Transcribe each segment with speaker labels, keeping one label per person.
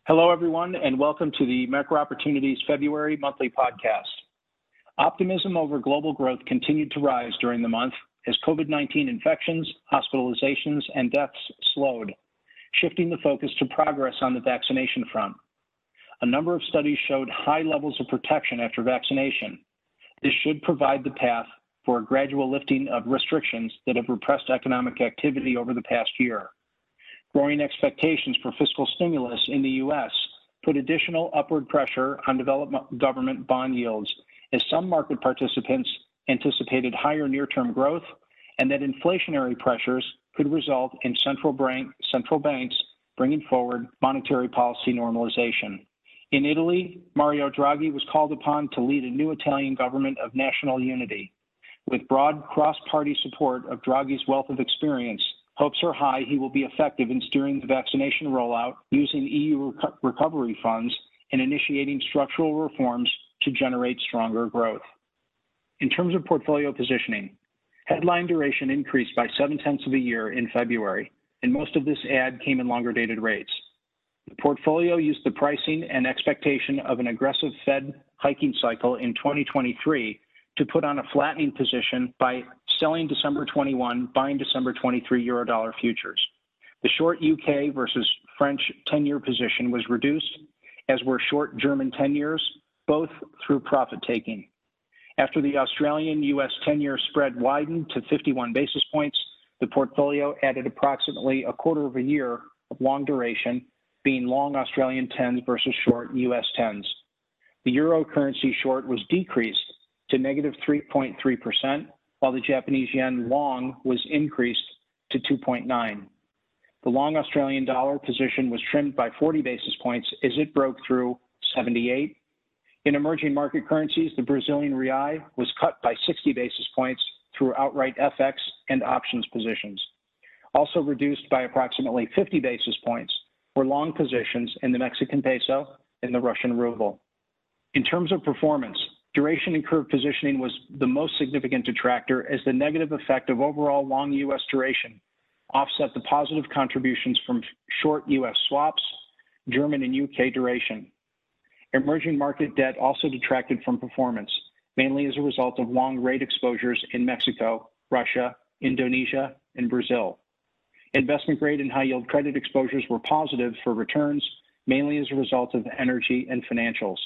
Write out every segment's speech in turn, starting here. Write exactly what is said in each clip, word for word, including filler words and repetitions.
Speaker 1: Hello, everyone, and welcome to the Macro Opportunities February monthly podcast. Optimism over global growth continued to rise during the month as COVID nineteen infections, hospitalizations, and deaths slowed, shifting the focus to progress on the vaccination front. A number of studies showed high levels of protection after vaccination. This should provide the path for a gradual lifting of restrictions that have repressed economic activity over the past year. Growing expectations for fiscal stimulus in the U S put additional upward pressure on developed government bond yields as some market participants anticipated higher near-term growth and that inflationary pressures could result in central, bank, central banks bringing forward monetary policy normalization. In Italy, Mario Draghi was called upon to lead a new Italian government of national unity. With broad cross-party support of Draghi's wealth of experience, hopes are high he will be effective in steering the vaccination rollout using E U reco- recovery funds and initiating structural reforms to generate stronger growth. In terms of portfolio positioning, headline duration increased by seven-tenths of a year in February, and most of this add came in longer-dated rates. The portfolio used the pricing and expectation of an aggressive Fed hiking cycle in twenty twenty-three to put on a flattening position by selling December twenty-one, buying December twenty-three Eurodollar futures. The short U K versus French ten-year position was reduced, as were short German ten-years, both through profit-taking. After the Australian U S ten-year spread widened to fifty-one basis points, the portfolio added approximately a quarter of a year of long duration, being long Australian tens versus short U S tens. The euro currency short was decreased to negative three point three percent, while the Japanese yen long was increased to two point nine. The long Australian dollar position was trimmed by forty basis points as it broke through seventy-eight. In emerging market currencies, the Brazilian real was cut by sixty basis points through outright F X and options positions. Also reduced by approximately fifty basis points were long positions in the Mexican peso and the Russian ruble. In terms of performance, duration and curve positioning was the most significant detractor as the negative effect of overall long U S duration offset the positive contributions from short U S swaps, German and U K duration. Emerging market debt also detracted from performance, mainly as a result of long rate exposures in Mexico, Russia, Indonesia, and Brazil. Investment grade and high yield credit exposures were positive for returns, mainly as a result of energy and financials.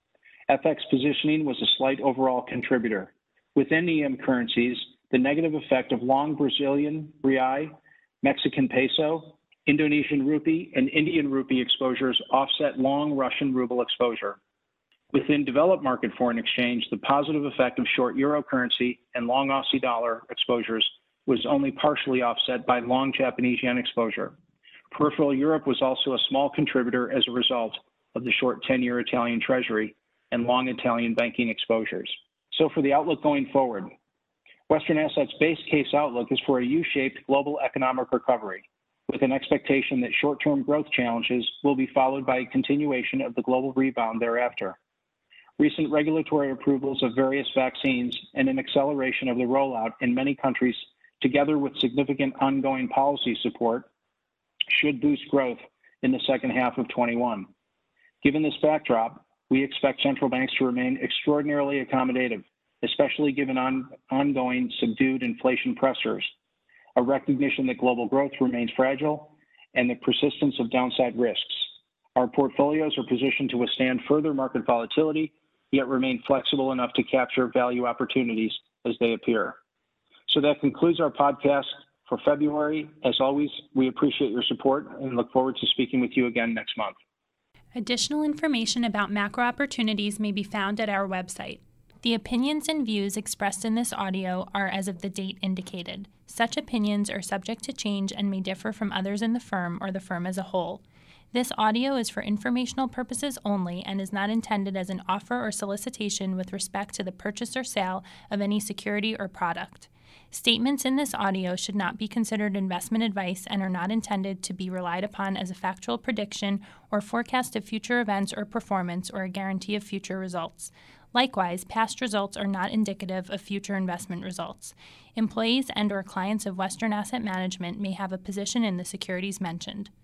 Speaker 1: F X positioning was a slight overall contributor. Within E M currencies, the negative effect of long Brazilian real, Mexican peso, Indonesian rupee, and Indian rupee exposures offset long Russian ruble exposure. Within developed market foreign exchange, the positive effect of short euro currency and long Aussie dollar exposures was only partially offset by long Japanese yen exposure. Peripheral Europe was also a small contributor as a result of the short ten-year Italian treasury and long Italian banking exposures. So for the outlook going forward, Western Asset's base case outlook is for a U-shaped global economic recovery, with an expectation that short-term growth challenges will be followed by a continuation of the global rebound thereafter. Recent regulatory approvals of various vaccines and an acceleration of the rollout in many countries, together with significant ongoing policy support, should boost growth in the second half of twenty-one. Given this backdrop, we expect central banks to remain extraordinarily accommodative, especially given on, ongoing subdued inflation pressures, a recognition that global growth remains fragile, and the persistence of downside risks. Our portfolios are positioned to withstand further market volatility, yet remain flexible enough to capture value opportunities as they appear. So that concludes our podcast for February. As always, we appreciate your support and look forward to speaking with you again next month.
Speaker 2: Additional information about macro opportunities may be found at our website. The opinions and views expressed in this audio are as of the date indicated. Such opinions are subject to change and may differ from others in the firm or the firm as a whole. This audio is for informational purposes only and is not intended as an offer or solicitation with respect to the purchase or sale of any security or product. Statements in this audio should not be considered investment advice and are not intended to be relied upon as a factual prediction or forecast of future events or performance or a guarantee of future results. Likewise, past results are not indicative of future investment results. Employees and/or clients of Western Asset Management may have a position in the securities mentioned.